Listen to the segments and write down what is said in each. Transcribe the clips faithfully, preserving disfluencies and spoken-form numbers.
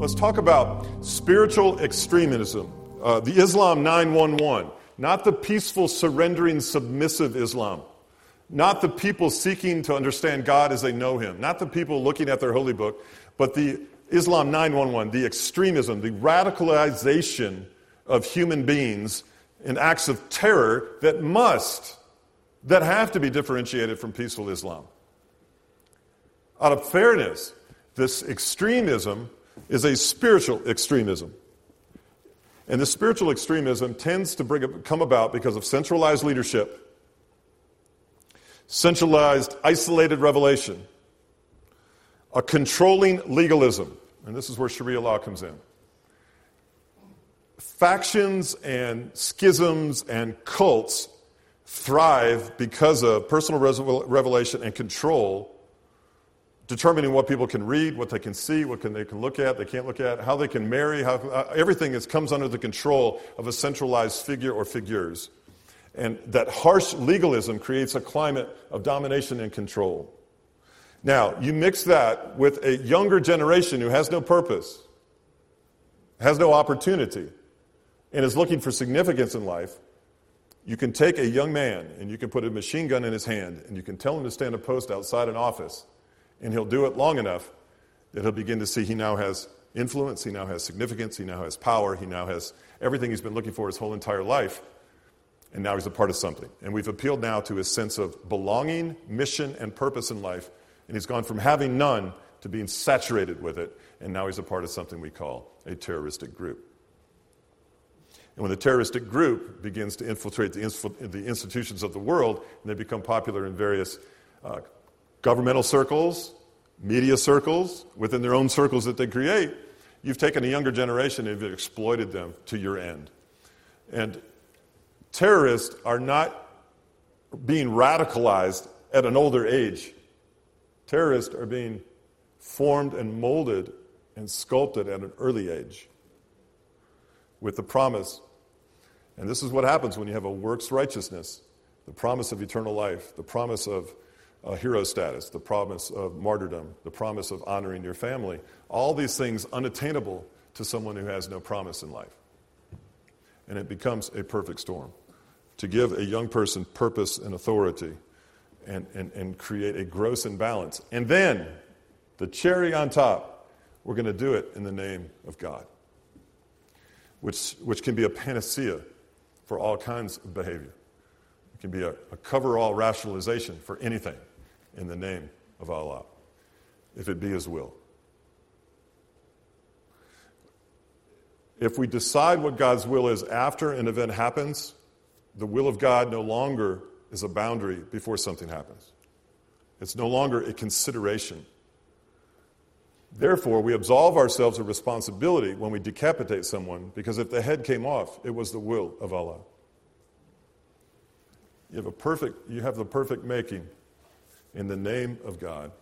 Let's talk about spiritual extremism. Uh, the Islam nine one one. Not the peaceful, surrendering, submissive Islam. Not the people seeking to understand God as they know Him. Not the people looking at their holy book. But the Islam nine one one, the extremism, the radicalization of human beings in acts of terror that must, that have to be differentiated from peaceful Islam. Out of fairness, this extremism is a spiritual extremism. And this spiritual extremism tends to bring, come about because of centralized leadership, centralized, isolated revelation, a controlling legalism. And this is where Sharia law comes in. Factions and schisms and cults thrive because of personal revelation and control, determining what people can read, what they can see, what can, they can look at, they can't look at, how they can marry, how, uh, everything is, comes under the control of a centralized figure or figures. And that harsh legalism creates a climate of domination and control. Now, you mix that with a younger generation who has no purpose, has no opportunity, and is looking for significance in life. You can take a young man and you can put a machine gun in his hand and you can tell him to stand a post outside an office. And he'll do it long enough that he'll begin to see he now has influence, he now has significance, he now has power, he now has everything he's been looking for his whole entire life. And now he's a part of something. And we've appealed now to his sense of belonging, mission, and purpose in life. And he's gone from having none to being saturated with it. And now he's a part of something we call a terroristic group. And when the terroristic group begins to infiltrate the, inf- the institutions of the world, and they become popular in various uh, governmental circles, media circles, within their own circles that they create, you've taken a younger generation and you've exploited them to your end. And terrorists are not being radicalized at an older age. Terrorists are being formed and molded and sculpted at an early age with the promise. And this is what happens when you have a works righteousness, the promise of eternal life, the promise of Uh, hero status, the promise of martyrdom, the promise of honoring your family. All these things unattainable to someone who has no promise in life. And it becomes a perfect storm. To give a young person purpose and authority and, and, and create a gross imbalance. And then, the cherry on top, we're going to do it in the name of God. Which, which can be a panacea for all kinds of behavior. It can be a, a cover-all rationalization for anything. In the name of Allah, if it be His will. If we decide what God's will is after an event happens, the will of God no longer is a boundary before something happens. It's no longer a consideration. Therefore, we absolve ourselves of responsibility when we decapitate someone, because if the head came off, it was the will of Allah. You have a perfect, you have the perfect making in the name of God,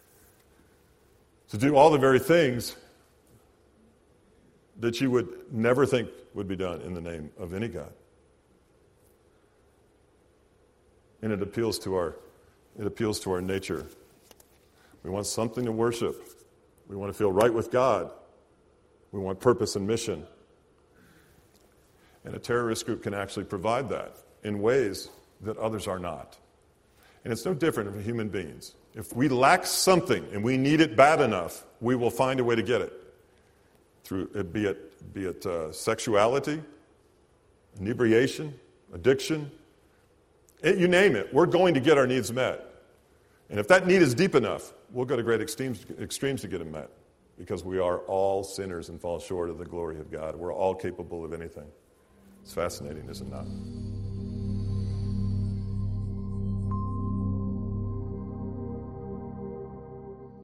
to do all the very things that you would never think would be done in the name of any God. And it appeals to our, it appeals to our nature. We want something to worship. We want to feel right with God. We want purpose and mission. And a terrorist group can actually provide that in ways that others are not. And it's no different from human beings. If we lack something and we need it bad enough, we will find a way to get it. Through, be it, be it uh, sexuality, inebriation, addiction, it, you name it, we're going to get our needs met. And if that need is deep enough, we'll go to great extremes, extremes to get them met. Because we are all sinners and fall short of the glory of God. We're all capable of anything. It's fascinating, is it not?